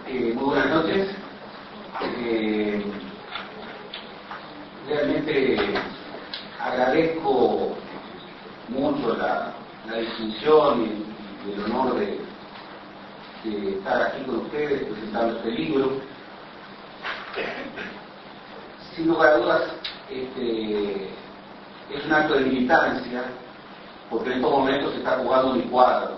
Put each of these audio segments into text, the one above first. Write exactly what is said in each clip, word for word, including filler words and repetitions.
Eh, muy buenas noches. Eh, realmente agradezco mucho la, la distinción y, y el honor de, de estar aquí con ustedes presentando este libro. Sin lugar a dudas, este, es un acto de militancia, porque en estos momentos se está jugando mi cuadro.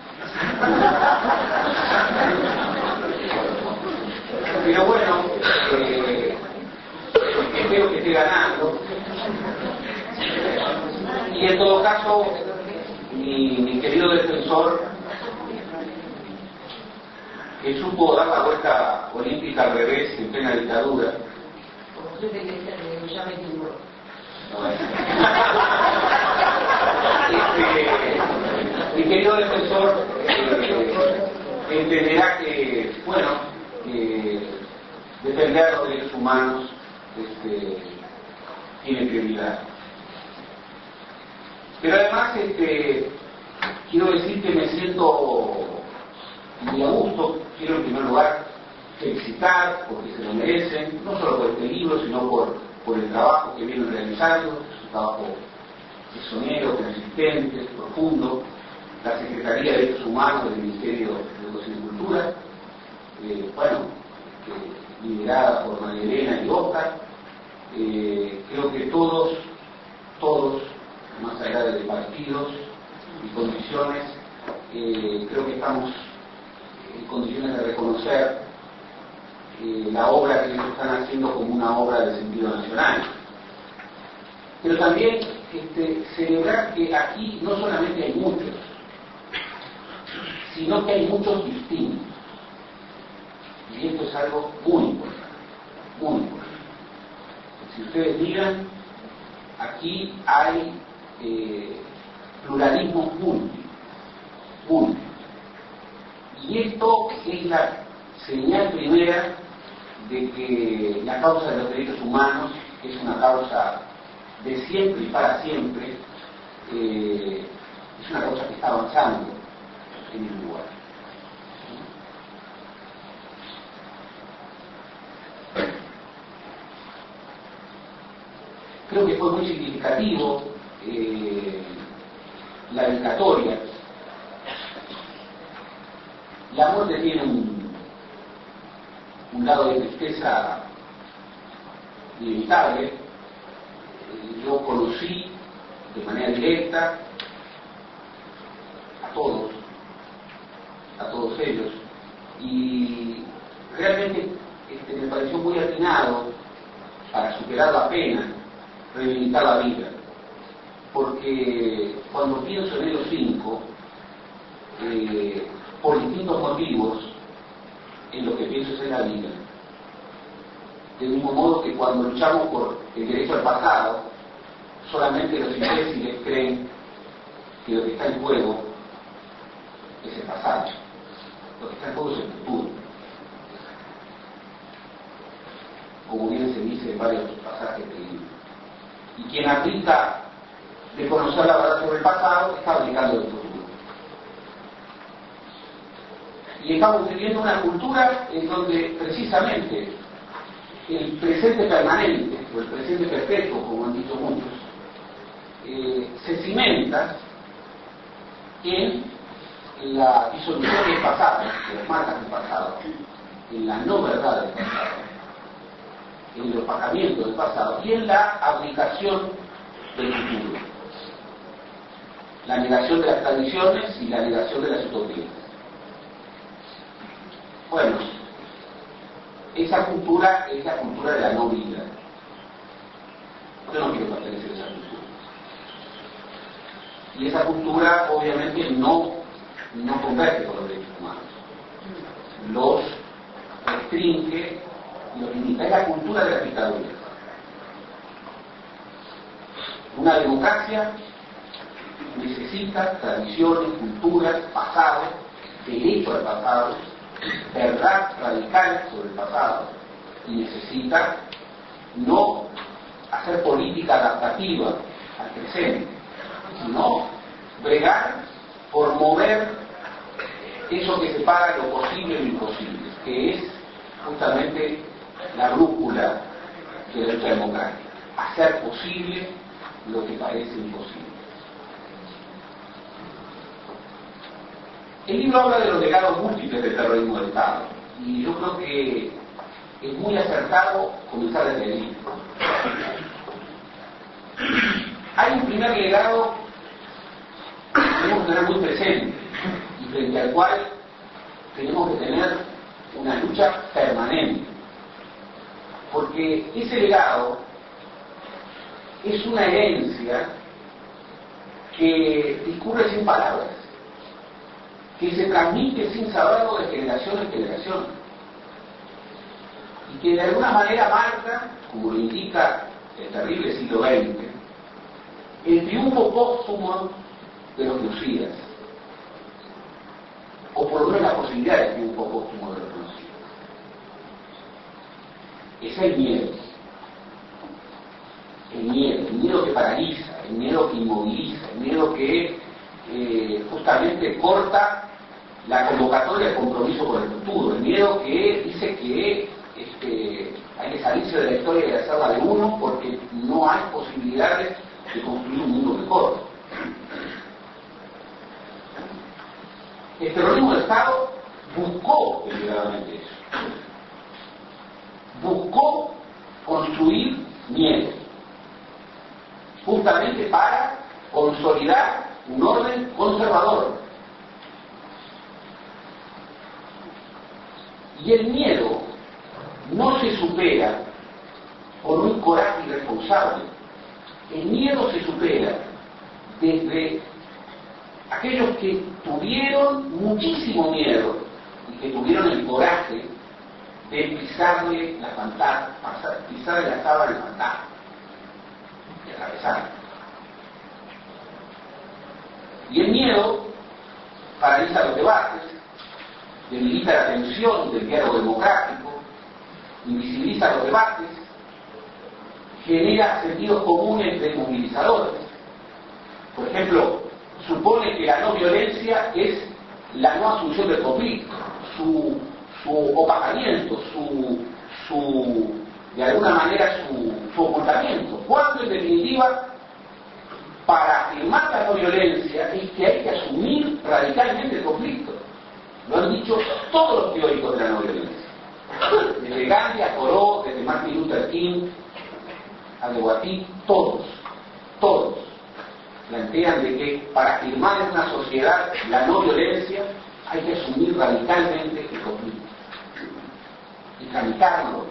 Pero bueno, eh, espero que esté ganando. Y en todo caso, mi, mi querido defensor, que supo dar la vuelta olímpica al revés en plena dictadura. Este, mi querido defensor eh, entenderá que, bueno, que defender los derechos humanos este, tiene prioridad. Pero además este, quiero decir que me siento muy a gusto. Quiero en primer lugar felicitar porque se lo merecen, no solo por este libro, sino por, por el trabajo que vienen realizando, un trabajo sonero, consistente, profundo. La Secretaría de Derechos Humanos del Ministerio de Educación y Cultura, eh, bueno, eh, liderada por María Elena y Oscar. Eh, creo que todos, todos, más allá de partidos y condiciones, eh, creo que estamos en condiciones de reconocer eh, la obra que ellos están haciendo como una obra de sentido nacional. Pero también este, celebrar que aquí no solamente hay muchos, sino que hay muchos distintos. Y esto es algo muy importante, muy importante. Si ustedes miran, aquí hay eh, pluralismo múltiple, múltiple. Y esto es la señal primera de que la causa de los derechos humanos es una causa de siempre y para siempre, eh, es una causa que está avanzando en el lugar. Creo que fue muy significativo eh, la dedicatoria. La muerte tiene un, un lado de tristeza inevitable. Yo conocí de manera directa a todos, a todos ellos, y realmente este, me pareció muy atinado para superar la pena, reivindicar la vida, porque cuando pienso en ellos cinco, eh, por distintos motivos, en lo que pienso es en la vida. Del mismo modo que cuando luchamos por el derecho al pasado, solamente los imbéciles creen que lo que está en juego es el pasado, lo que está en juego es el futuro. Como bien se dice en varios pasajes del libro. Y quien aplica de conocer la verdad sobre el pasado, está aplicando el futuro. Y estamos viviendo una cultura en donde precisamente el presente permanente, o el presente perpetuo, como han dicho muchos, eh, se cimenta en la disolución del pasado, de las marcas del pasado, en la no verdad del pasado, en el opacamiento del pasado y en la aplicación del futuro. La negación de las tradiciones y la negación de las utopías. Bueno, esa cultura es la cultura de la no vida. Yo no quiero pertenecer a esa cultura. Y esa cultura obviamente no, no converge con los derechos humanos. Los restringe y los limita. Es la cultura de la dictadura. Una democracia necesita tradiciones, culturas, pasado, derecho al pasado, verdad radical sobre el pasado, y necesita no hacer política adaptativa al presente, sino bregar por mover eso que separa lo posible de lo imposible, que es justamente la brújula de la lucha democrática, hacer posible lo que parece imposible. El libro habla de los legados múltiples del terrorismo de Estado, y yo creo que es muy acertado comenzar desde el libro. Hay un primer legado que tenemos que tener muy presente y frente al cual tenemos que tener una lucha permanente, porque ese legado es una herencia que discurre sin palabras, que se transmite sin saberlo de generación en generación, y que de alguna manera marca, como lo indica el terrible siglo veinte, el triunfo póstumo de los genocidas, o por lo menos la posibilidad de triunfo póstumo de los genocidas. Es el miedo, el miedo, el miedo que paraliza, el miedo que inmoviliza, el miedo que eh, justamente corta la convocatoria del compromiso con el futuro, el miedo que dice que este, hay que salirse de la historia y hacerla de uno porque no hay posibilidades de construir un mundo mejor. El terrorismo de Estado buscó deliberadamente eso, buscó construir miedo, justamente para consolidar un orden conservador. Y el miedo no se supera por un coraje irresponsable. El miedo se supera desde aquellos que tuvieron muchísimo miedo y que tuvieron el coraje de pisarle la pantalla, pisarle la sábana al fantasma, de atravesarla. Y el miedo paraliza los debates, debilita la tensión del diálogo democrático, invisibiliza los debates, genera sentidos comunes desmovilizadores. Por ejemplo, supone que la no violencia es la no asunción del conflicto, su, su opacamiento, su, su, de alguna manera su, su ocultamiento, cuando en definitiva para afirmar la no violencia es que hay que asumir radicalmente el conflicto. Lo han dicho todos los teóricos de la no violencia, desde Gandhi a Thoreau, desde Martin Luther King a De Guattí, todos, todos plantean de que para afirmar en una sociedad la no violencia hay que asumir radicalmente el conflicto y tramitarlo.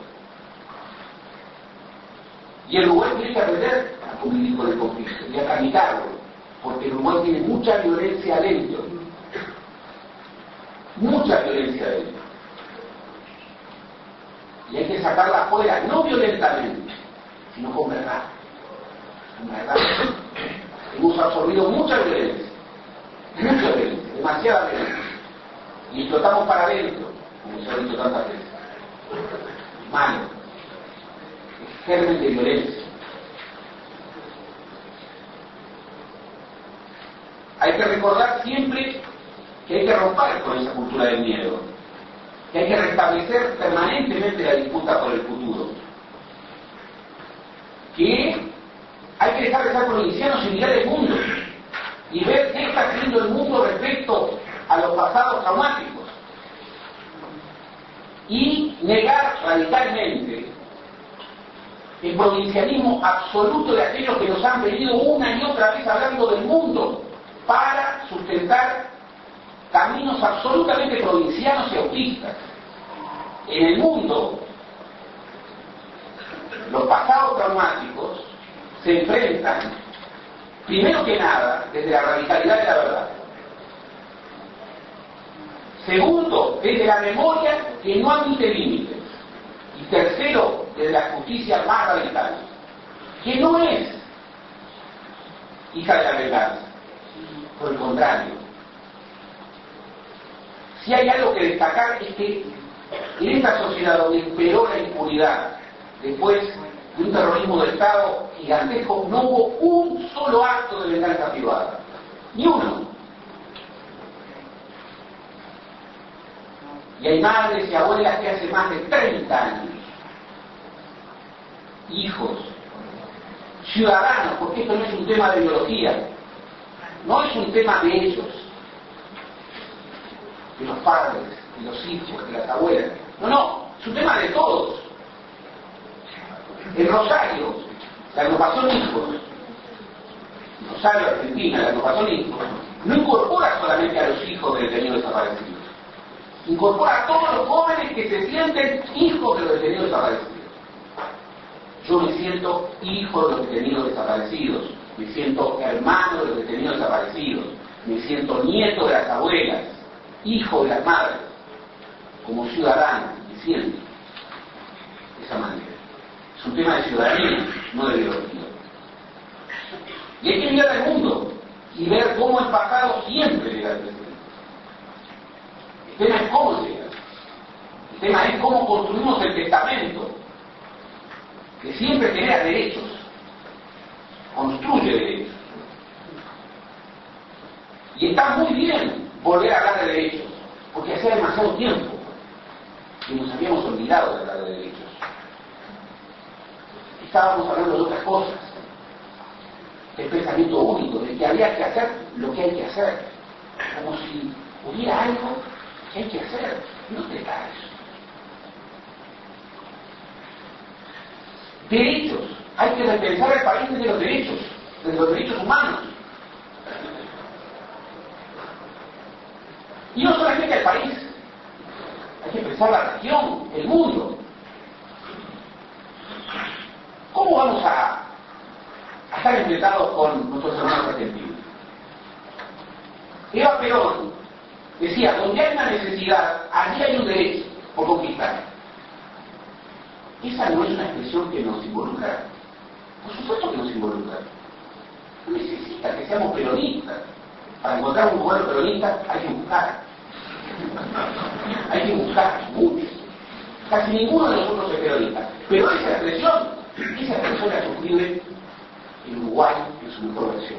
Y el Uruguay tiene que aprender a convivir con el conflicto y a tramitarlo, porque el Uruguay tiene mucha violencia adentro, mucha violencia adentro. Y hay que sacarla afuera, no violentamente, sino con verdad. Con verdad. Hemos absorbido mucha violencia, mucha violencia, demasiada violencia, y explotamos para adentro, como se ha dicho tantas veces. Malo, es germen de violencia. Hay que recordar siempre que hay que romper con esa cultura del miedo, que hay que restablecer permanentemente la disputa por el futuro, que hay que dejar de ser provincianos y mirar el mundo y ver qué está haciendo el mundo respecto a los pasados traumáticos y negar radicalmente el provincialismo absoluto de aquellos que nos han venido una y otra vez hablando del mundo para sustentar caminos absolutamente provincianos y autistas. En el mundo, los pasados traumáticos se enfrentan, primero que nada, desde la radicalidad de la verdad. Segundo, desde la memoria que no admite límites. Y tercero, desde la justicia más radical, que no es hija de la venganza, por el contrario. Si hay algo que destacar es que en esta sociedad donde imperó la impunidad después de un terrorismo de Estado gigantesco, no hubo un solo acto de venganza privada, ni uno. Y hay madres y abuelas que hace más de treinta años, hijos, ciudadanos, porque esto no es un tema de biología, no es un tema de ellos, de los padres, de los hijos, de las abuelas, no, no, es un tema de todos. El Rosario, la agrupación Hijos, Rosario Argentina, la agrupación Hijos, no incorpora solamente a los hijos de detenidos desaparecidos, incorpora a todos los jóvenes que se sienten hijos de los detenidos desaparecidos. Yo me siento hijo de los detenidos desaparecidos, me siento hermano de los detenidos desaparecidos, me siento nieto de las abuelas, hijo de las madres, como ciudadano, me siento de esa manera. Es un tema de ciudadanía, no de biología. Y hay que mirar al mundo y ver cómo el pasado siempre llega al presente. El tema es cómo llega. El tema es cómo construimos el testamento, que siempre genera derechos, construye derechos. Y está muy bien volver a hablar de derechos, porque hacía demasiado tiempo que nos habíamos olvidado de hablar de derechos. Estábamos hablando de otras cosas, del pensamiento único, de que había que hacer lo que hay que hacer, como si hubiera algo que hay que hacer. No te caes. Derechos, hay que repensar el país desde los derechos, desde los derechos humanos. Y no solamente el país, hay que pensar la región, el mundo. ¿Cómo vamos a, a estar enfrentados con nuestros hermanos argentinos? Eva Perón decía, donde hay una necesidad, allí hay un derecho por conquistar. Esa no es una expresión que nos involucra. Por supuesto que nos involucra. No necesita que seamos peronistas. Para encontrar un gobierno peronista hay que buscar. Hay que buscar mucho. Casi ninguno de nosotros es peronista. Pero esa expresión, esa expresión la suscribe el Uruguay en su mejor versión.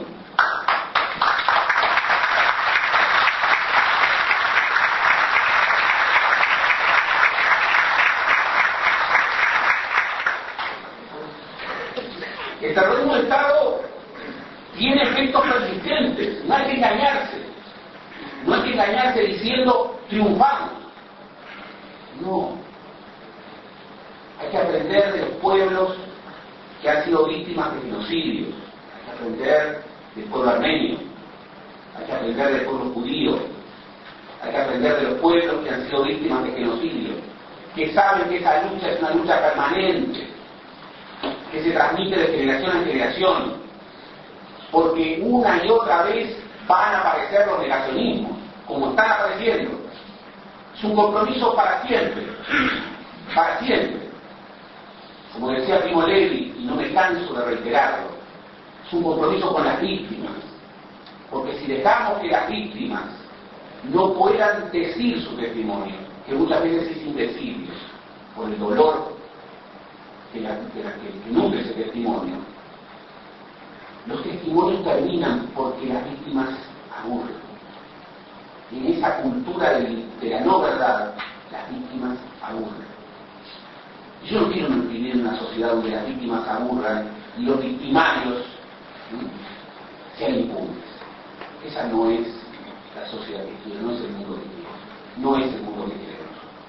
El terrorismo de Estado tiene efectos persistentes, no hay que engañarse, no hay que engañarse diciendo triunfamos, no, hay que aprender de los pueblos que han sido víctimas de genocidios, hay que aprender del pueblo armenio, hay que aprender del pueblo judío, hay que aprender de los pueblos que han sido víctimas de genocidio, que saben que esa lucha es una lucha permanente, que se transmite de generación en generación, porque una y otra vez van a aparecer los negacionismos, como están apareciendo. Es un compromiso para siempre, para siempre. Como decía Primo Levi, y no me canso de reiterarlo, es un compromiso con las víctimas, porque si dejamos que las víctimas no puedan decir su testimonio, que muchas veces es indecible, por el dolor que, la, que, la, que, que nutre ese testimonio, los testimonios terminan porque las víctimas aburren. Y en esa cultura de, de la no verdad, las víctimas aburren. Yo no quiero vivir en una sociedad donde las víctimas aburran y los victimarios ¿sí? sean impunes. Esa no es la sociedad que quiero, no es el mundo que quiero, no es el mundo que queremos.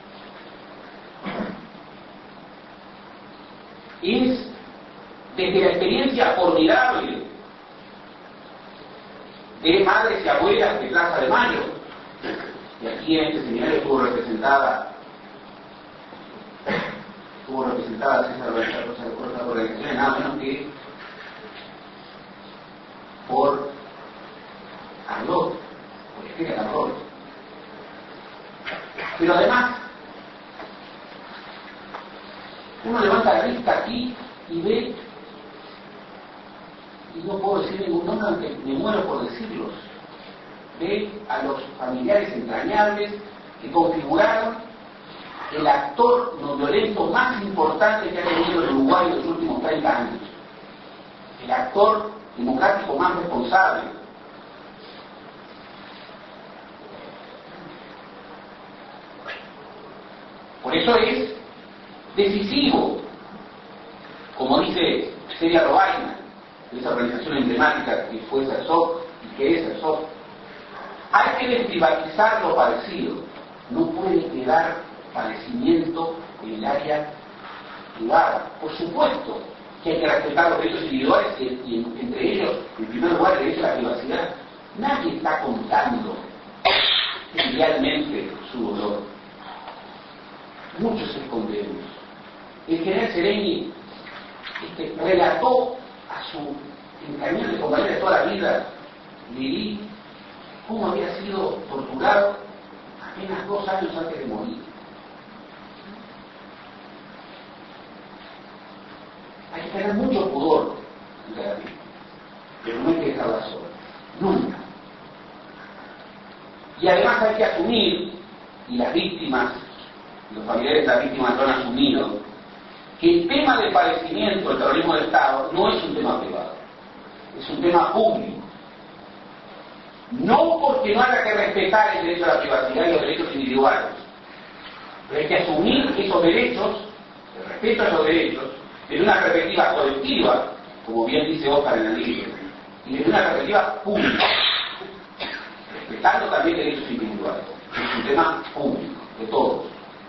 Es desde la experiencia formidable de madres y abuelas de Plaza de Mayo, y aquí en este seminario estuvo representada estuvo representada esa organización, nada menos que por Arlot, por Estela Arlot. Pero además, uno levanta la vista aquí y ve, y no puedo decir ningún nombre, aunque me muero por decirlos, ve a los familiares entrañables que configuraron el actor no violento más importante que ha tenido el Uruguay en los últimos treinta años, el actor democrático más responsable. Eso es decisivo. Como dice Celia Robaina, de esa organización emblemática que fue CERSOC y que es CERSOC, hay que desprivatizar lo padecido. No puede quedar padecimiento en el área privada. Por supuesto que hay que respetar los derechos individuales y, y entre ellos, en primer lugar, el derecho a la privacidad. Nadie está contando trivialmente su dolor. Muchos escondemos. El general Sereni este, relató a su entrañable compañera de toda la vida, Lili, cómo había sido torturado apenas dos años antes de morir. Hay que tener mucho pudor en la vida, pero no hay que dejarla sola, nunca. Y además hay que asumir, y las víctimas, los familiares de las víctimas lo han asumido, que el tema del padecimiento del terrorismo de Estado no es un tema privado, es un tema público. No porque no haya que respetar el derecho a la privacidad y los derechos individuales, pero hay que asumir esos derechos, el respeto a esos derechos, desde una perspectiva colectiva, como bien dice Oscar en el libro, y desde una perspectiva pública, respetando también derechos individuales. Es un tema público, de todos.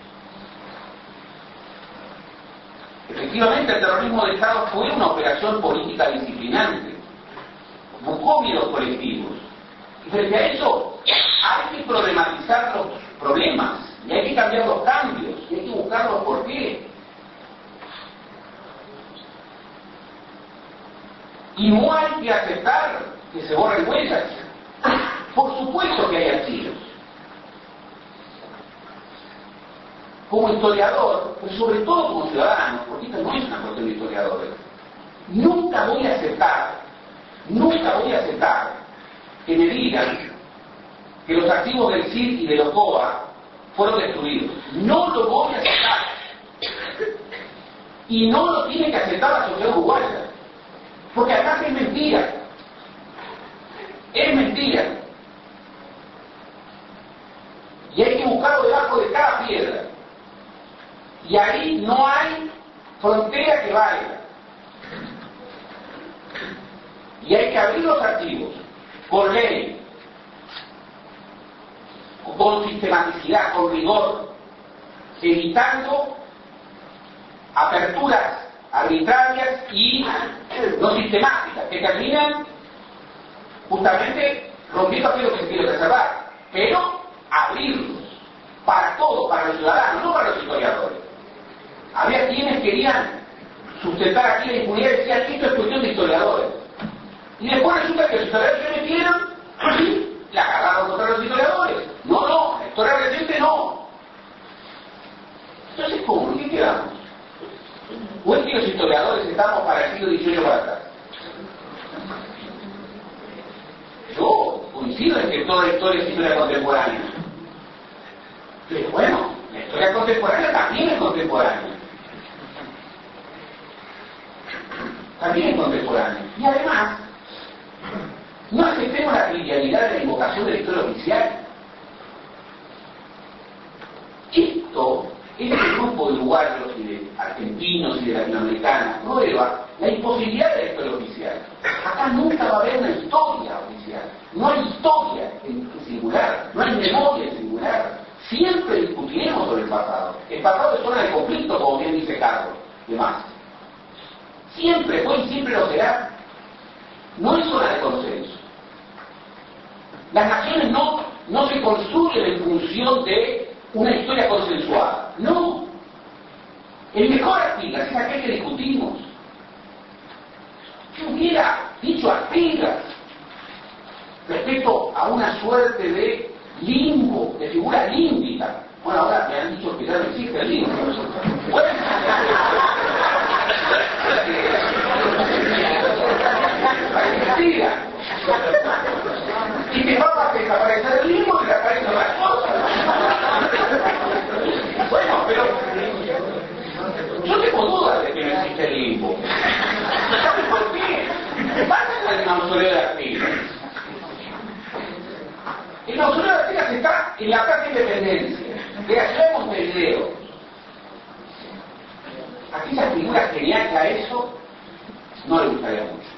Efectivamente, el terrorismo de Estado fue una operación política disciplinante, buscó miedos colectivos. Y frente a eso, hay que problematizar los problemas, y hay que cambiar los cambios, y hay que buscar los por qué. Y no hay que aceptar que se borren huellas. Por supuesto que hay archivos. Como historiador, pero sobre todo como ciudadano, porque esto no es una cuestión de historiadores, nunca voy a aceptar, nunca voy a aceptar que me digan que los archivos del C I D y de los C O A fueron destruidos. No lo voy a aceptar. Y no lo tiene que aceptar la sociedad uruguaya. Porque acá es mentira. Es mentira. Y hay que buscarlo debajo de cada piedra. Y ahí no hay frontera que valga. Y hay que abrir los archivos por ley, con sistematicidad, con rigor, evitando aperturas arbitrarias y no sistemáticas, que terminan justamente rompiendo aquello que se quiere preservar, pero abrirlos para todos, para los ciudadanos, no para los historiadores. Había quienes querían sustentar aquí la impunidad y decían esto es cuestión de historiadores. Y después resulta que los historiadores se metieron y la agarraron contra los historiadores. No, no, la historia reciente no. Entonces, ¿cómo? ¿En qué quedamos? ¿O es que los historiadores estamos para el siglo dieciocho para atrás? Yo coincido en que toda la historia es historia contemporánea. Pero bueno, la historia contemporánea también es contemporánea. También es contemporánea. Y además, no aceptemos la trivialidad de la invocación de la historia oficial. Esto, este grupo de uruguayos y de argentinos y de latinoamericanos prueba la imposibilidad de la historia oficial. Acá nunca va a haber una historia oficial. No hay historia en singular, no hay memoria en singular. Siempre discutiremos sobre el pasado. El pasado es zona de conflicto, como bien dice Carlos, de más. Siempre fue y siempre lo será. No es zona de consenso. Las naciones no, no se construyen en función de una historia consensuada. No. El mejor Artigas es aquel que discutimos. Yo hubiera dicho Artigas respecto a una suerte de limbo, de figura límbica. Bueno, ahora me han dicho que ya no existe el limbo. Bueno, mentira. Y te va a desaparecer el limbo y te aparecen las cosas. Bueno, pero yo tengo dudas de que no existe el limbo. ¿Sabes por qué? Vayan al mausoleo de Artigas. El mausoleo de Artigas está en la Plaza Independencia, de la ciudad de Montevideo. haga eso, no le gustaría mucho.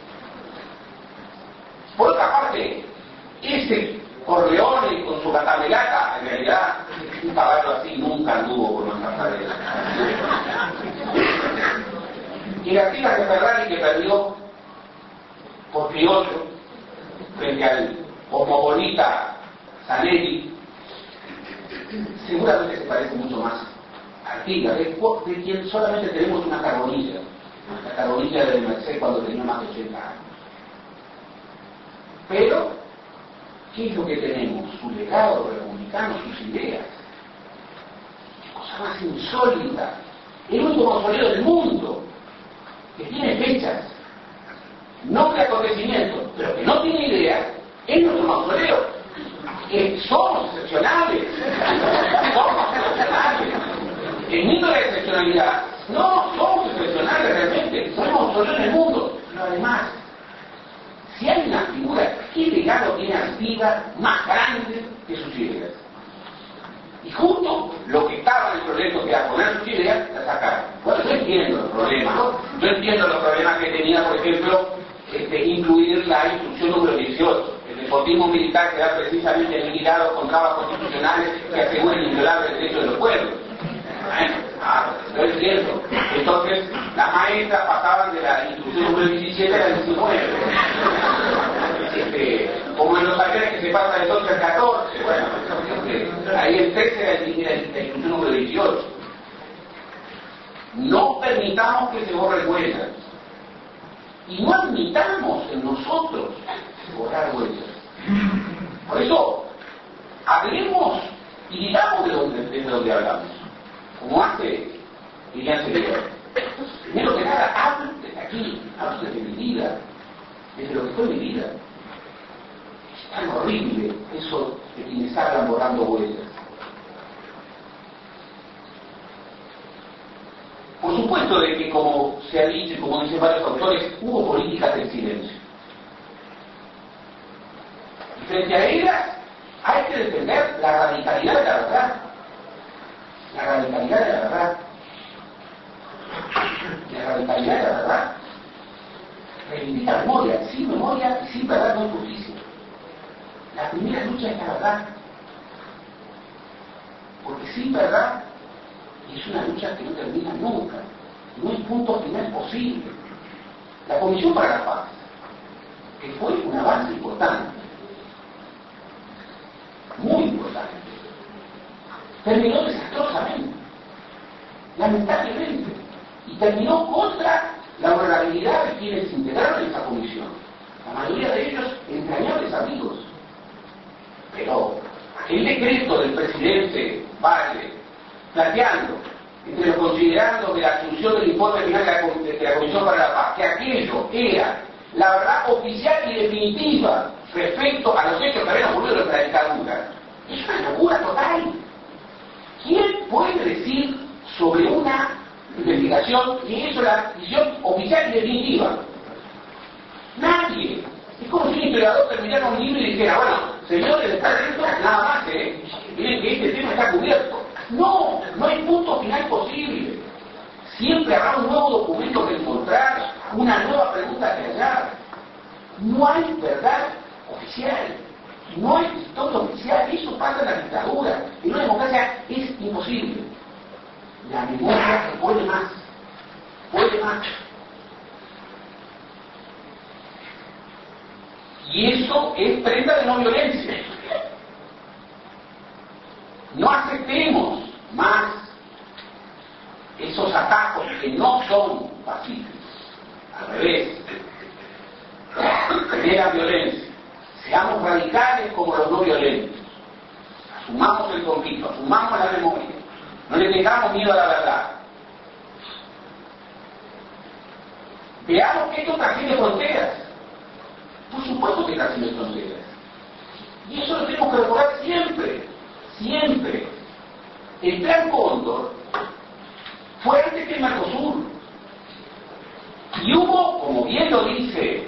Por otra parte, ese Corleone con su catamelata, en realidad, un caballo así nunca anduvo por nuestra cadena. Y la tira de Ferrari que perdió por Piotr frente al cosmopolita Zanelli, seguramente se parece mucho más a Tiga, de, de quien solamente tenemos una carbonilla, la carbonilla de Merced cuando tenía más de ochenta años. Pero, ¿qué es lo que tenemos? Su legado republicano, sus ideas. Qué cosa más insólita. El único mausoleo del mundo que tiene fechas, no de acontecimientos, pero que no tiene ideas, es nuestro mausoleo. Eh, somos excepcionales. Somos excepcionales. El mito de la excepcionalidad. No, somos excepcionales realmente. Somos mausoleo en el mundo. Pero además, si hay una figura, ¿qué legado tiene Artigas más grande que sus ideas? Y justo lo que estaba en el proyecto que era poner sus ideas, la sacaron. Bueno, yo entiendo los problemas, ¿no? Yo entiendo los problemas que tenía, por ejemplo, este, incluir la instrucción número dieciocho. El despotismo militar que da precisamente liquidado con trabas constitucionales que aseguren el inviolable derecho de los pueblos. Bueno, ah, lo entiendo. Entonces, las maestras pasaban de la instrucción número diecisiete a la diecinueve. Este, como en los aviones que se pasa del doce al catorce, bueno, este, ahí el trece era el, era el, la instrucción número dieciocho. No permitamos que se borren huellas. Y no admitamos en nosotros borrar huellas. Por eso, hablemos y digamos de dónde, desde dónde hablamos. Como hace Ilián Seguidor. Primero que nada, hablo desde aquí, hablo desde mi vida, desde lo que fue mi vida. Es tan horrible eso de quienes hablan borrando huellas. Por supuesto de que, como se ha dicho y como dicen varios autores, hubo políticas del silencio. Y frente a ellas hay que defender la radicalidad de la verdad. La radicalidad de la verdad. La radicalidad de la verdad reivindica memoria. Sin memoria y sin verdad no hay justicia. La primera lucha es la verdad. Porque sin verdad es una lucha que no termina nunca. No hay punto final posible. La Comisión para la Paz, que fue un avance importante, muy importante, terminó desastrosamente, lamentablemente, y terminó contra la honorabilidad de quienes integraron esa comisión. La mayoría de ellos entrañables amigos. Pero aquel decreto del presidente Valle, planteando, entre los considerandos de la asunción del informe final de la, de la Comisión para la Paz, que aquello era la verdad oficial y definitiva respecto a los hechos que habían ocurrido durante la dictadura, es una locura total. ¿Quién puede decir sobre una investigación que eso es la decisión oficial y definitiva? Nadie. Es como si un historiador terminara un libro y dijera, bueno, señores, está dentro, nada más, ¿eh? Miren que este tema está cubierto. No, no hay punto final posible. Siempre habrá un nuevo documento que encontrar, una nueva pregunta que hallar. No hay verdad oficial. No hay historia oficial. Eso pasa en la dictadura. En una democracia es imposible. La memoria puede más. Puede más. Y eso es prenda de no violencia. No aceptemos más esos atajos que no son pacíficos. Al revés. Generan violencia. Seamos radicales como los no violentos. Asumamos el conflicto, asumamos la memoria. No le tengamos miedo a la verdad. Veamos que esto trasciende fronteras. Por supuesto que trasciende fronteras. Y eso lo tenemos que recordar siempre. Siempre. El Plan Cóndor fue antes que el Mercosur. Y hubo, como bien lo dice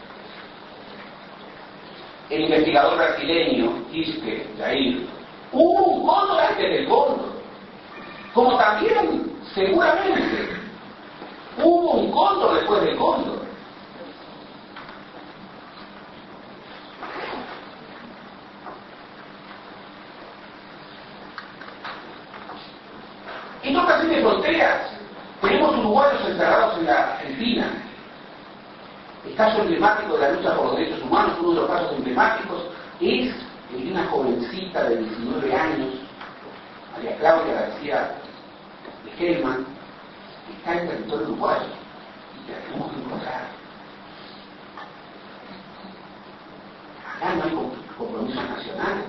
el investigador brasileño, Quispe, Jair, hubo un Cóndor antes del Cóndor. Como también, seguramente, Hubo un cóndor después del cóndor. En otras de fronteras tenemos uruguayos encerrados en la Argentina. El caso emblemático de la lucha por los derechos humanos, uno de los casos emblemáticos, es el de una jovencita de diecinueve años, María Claudia García de Hellman, que está en territorio uruguayo y que la tenemos que encontrar. Acá no hay compromisos nacionales.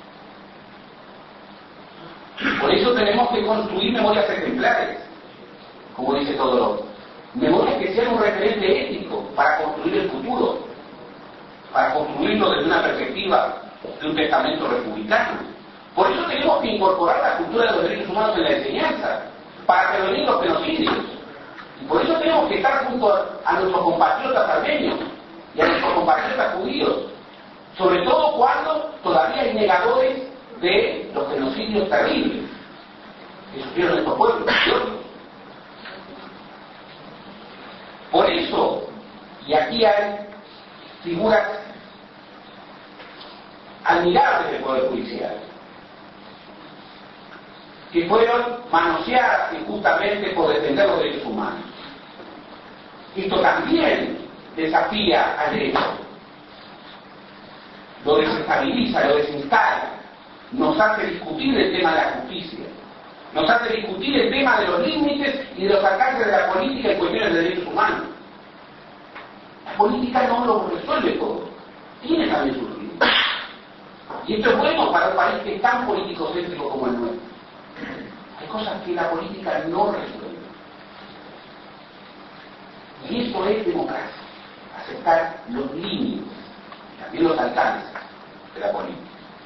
Por eso tenemos que construir memorias ejemplares, como dice Todorov. Memorias que sean un referente ético para construir el futuro, para construirlo desde una perspectiva de un testamento republicano. Por eso tenemos que incorporar la cultura de los derechos humanos en la enseñanza, para prevenir los genocidios. Y por eso tenemos que estar junto a, a nuestros compatriotas armenios y a nuestros compatriotas judíos, sobre todo cuando todavía hay negadores de los genocidios terribles que sufrieron estos pueblos. Por eso, y aquí hay figuras admirables del Poder Judicial, que fueron manoseadas injustamente por defender los derechos humanos. Esto también desafía al derecho, lo desestabiliza, lo desinstala, nos hace discutir el tema de la justicia, nos hace discutir el tema de los límites y de los alcances de la política en cuestiones de derechos humanos. La política no lo resuelve todo, tiene también sus límites. Y esto es bueno para un país que es tan político-céntrico como el nuestro. Hay cosas que la política no resuelve. Y eso es democracia, aceptar los límites, también los alcances de la política.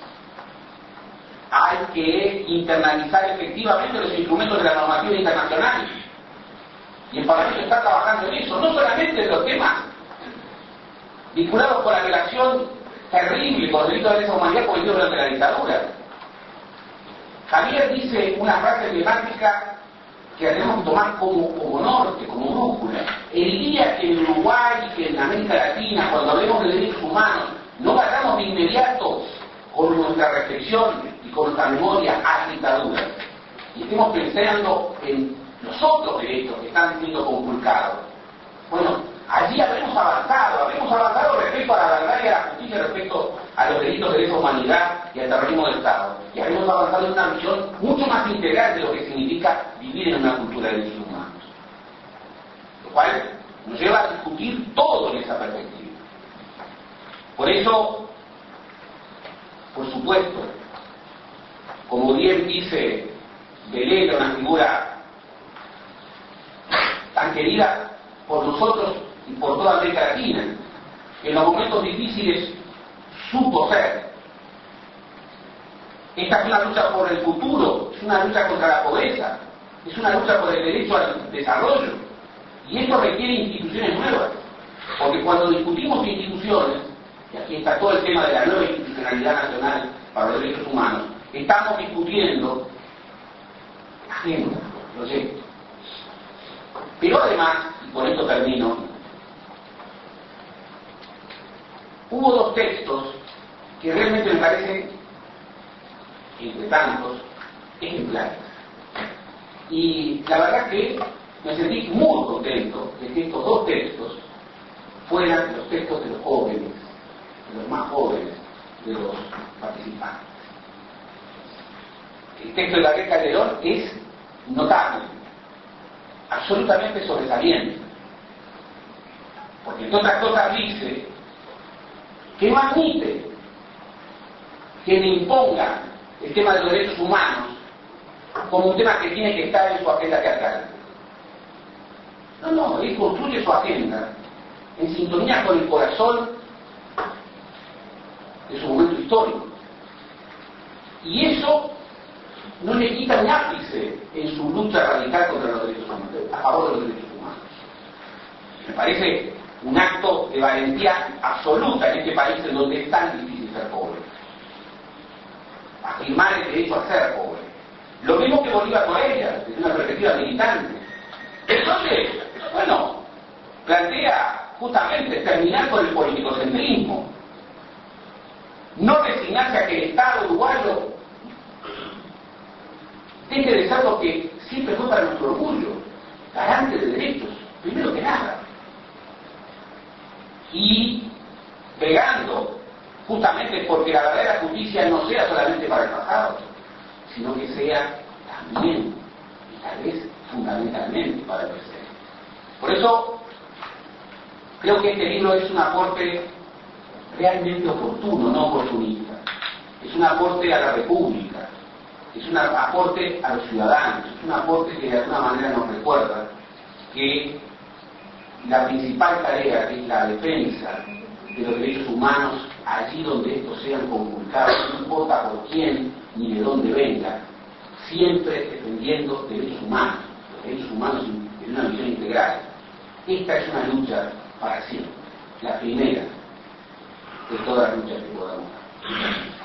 Hay que internalizar efectivamente los instrumentos de la normativa internacional. Y el Parlamento está trabajando en eso, no solamente en los temas vinculados con la violación terrible con los delitos de lesa humanidad cometidos durante la dictadura. Javier dice una frase emblemática que tenemos que tomar como, como norte, como brújula. El día que en Uruguay y que en América Latina, cuando hablemos de derechos humanos, no vayamos de inmediato con nuestra reflexión y con nuestra memoria a dictaduras, y estemos pensando en los otros derechos que están siendo conculcados, bueno, allí habremos avanzado, habremos avanzado respecto a la verdad y a la justicia, respecto a los delitos de lesa humanidad y al terrorismo del Estado, y habremos avanzado en una visión mucho más integral de lo que significa vivir en una cultura de derechos humanos, lo cual nos lleva a discutir todo en esa perspectiva. Por eso, por supuesto, como bien dice Veleta, una figura tan querida por nosotros y por toda América Latina, que en los momentos difíciles supo ser. Esta es una lucha por el futuro, es una lucha contra la pobreza, es una lucha por el derecho al desarrollo, y esto requiere instituciones nuevas, porque cuando discutimos instituciones, y aquí está todo el tema de la nueva institucionalidad nacional para los derechos humanos, estamos discutiendo agenda, proyectos. Pero además, y con esto termino, hubo dos textos que realmente me parecen, entre tantos, ejemplares. Y la verdad que me sentí muy contento de que estos dos textos fueran los textos de los jóvenes, de los más jóvenes de los participantes. El texto de Gabriel Calderón es notable, absolutamente sobresaliente, porque entre otras cosas dice que no admite que le impongan el tema de los derechos humanos como un tema que tiene que estar en su agenda teatral. No, no, él construye su agenda en sintonía con el corazón de su momento histórico. Y eso no le quita un ápice en su lucha radical contra los derechos humanos, a favor de los derechos humanos. Me parece un acto de valentía absoluta en este país en donde es tan difícil ser pobre. Afirmar el derecho a ser pobre. Lo mismo que Bolívar Coelho, desde una perspectiva militante. Entonces, bueno, plantea justamente terminar con el politicocentrismo, no resignarse a que el Estado uruguayo deje de ser lo que siempre fue para nuestro orgullo, garante de derechos, primero que nada, y pegando justamente porque la verdadera justicia no sea solamente para el pasado, sino que sea también, y tal vez fundamentalmente, para el presente. Por eso, creo que este libro es un aporte realmente oportuno, no oportunista. Es un aporte a la República, es un aporte a los ciudadanos, es un aporte que de alguna manera nos recuerda que la principal tarea, que es la defensa de los derechos humanos, allí donde estos sean conculcados, no importa por quién ni de dónde vengan, siempre defendiendo derechos humanos, los derechos humanos en una visión integral. Esta es una lucha para siempre, la primera de todas las luchas que podamos dar.